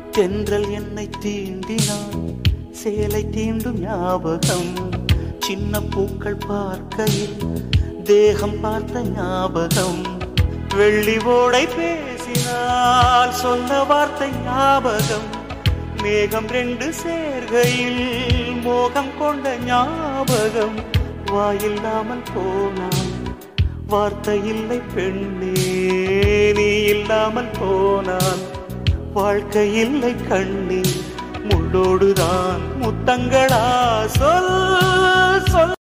தென்றல் என்னை தீண்டினான் சேலை தீண்டும் ஞாபகம் சின்ன பூக்கள் பார்க்கையில் தேகம் பார்த்த ஞாபகம் வெள்ளி ஓடை பேசினால் சொன்ன வார்த்தை ஞாபகம் மேகம் ரெண்டு சேர்கையில் மோகம் கொண்ட ஞாபகம் வாயில்லாமல் போனான் வார்த்தை இல்லை பெண்ணே நீ இல்லாமல் போனான் வாழ்க்கை இல்லை கண்ணே முள்ளோடுதான் முத்தங்களா சொல் சொல்